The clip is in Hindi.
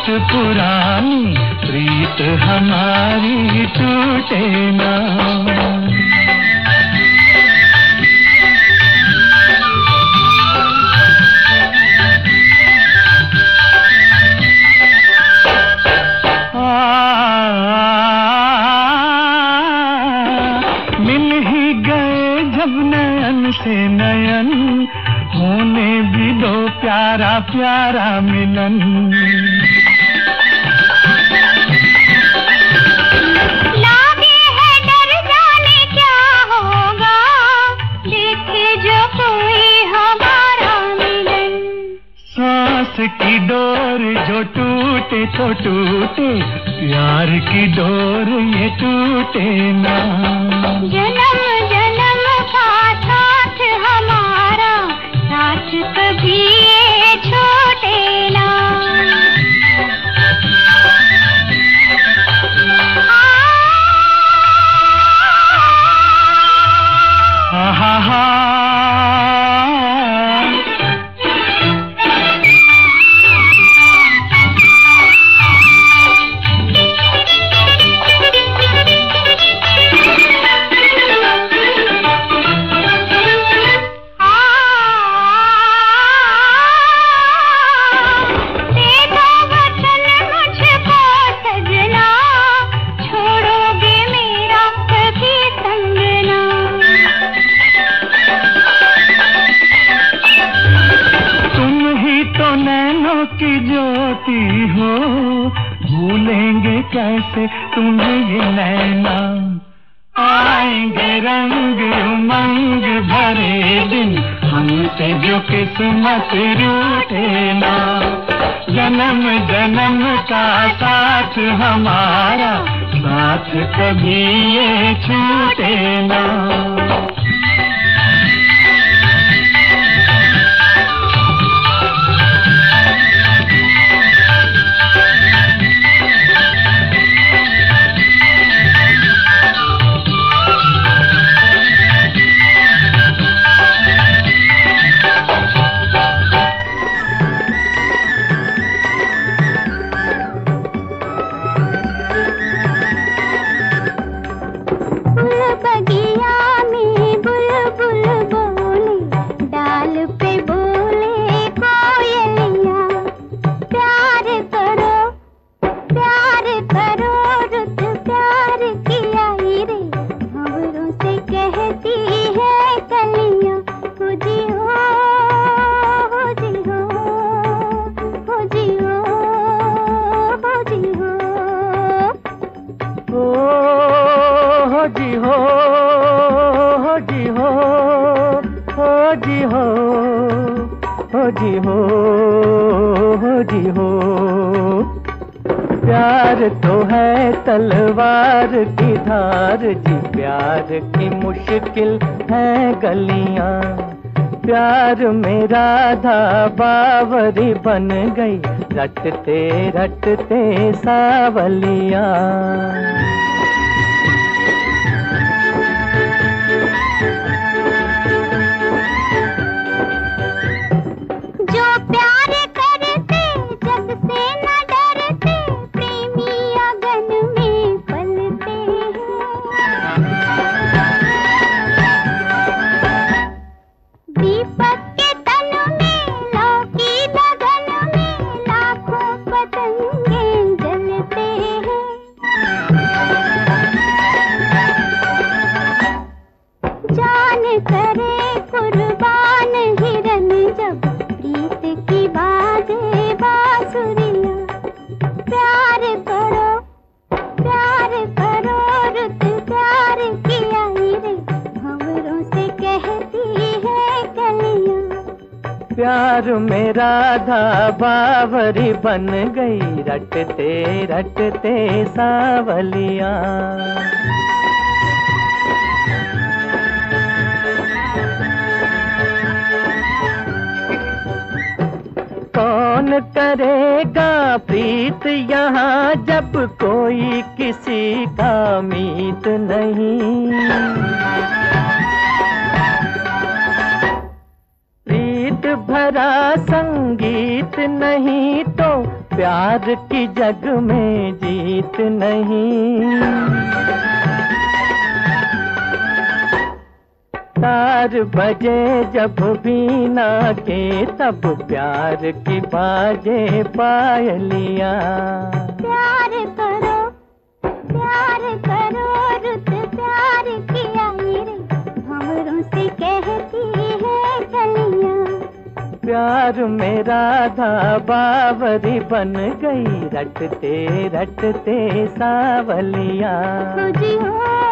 पुरानी प्रीत हमारी टूटे ना। मिल ही गए जब नयन से नयन, होने भी दो प्यारा प्यारा मिलन। लागे है डर जाने क्या होगा, देखे जो कोई हमारा मिलन। सांस की डोर जो टूटे तो टूटे, प्यार की डोर ये टूटे ना। जन्म जन्म का साथ हमारा, साथ कभी ये छूटे ना। की ज्योति हो, भूलेंगे कैसे तुम्हें ये नैना। आएंगे रंग उमंग भरे दिन, हमसे जो किस्मत रूठे ना। जन्म जन्म का साथ हमारा, साथ कभी ये छूटे ना। बगिया में बुलबुल बोले, डाल पे बोले कोयलिया। प्यार करो रुत प्यार किया रे, भंवरों से कहती है कलियां। हो जी हो, हो जी हो, हो जी हो, हो जी हो, हो जी हो, हो जी हो, हो जी हो, हो जी हो, हो जी हो। प्यार तो है तलवार की धार जी, प्यार की मुश्किल है गलियां। प्यार में राधा बावरी बन गई, रटते रटते सावलियां। करे कुर्बान हिरन जब प्रीत की बाजे बांसुरिया। प्यार करो रुत प्यार किया रे, भंवरों से कहती है कलियां। प्यार में राधा बावरी बन गई, रटते रटते सावलियां। कौन करेगा प्रीत यहाँ जब कोई किसी का मीत नहीं। प्रीत भरा संगीत नहीं तो प्यार की जग में जीत नहीं। तार बजे जब बीना के तब प्यार की बाजे पायलिया। प्यार करो रुत प्यार किया रे भंवरों से कहती है कलियां। प्यार में राधा बावरी बन गई रटते रटते सावलिया। खोजी हो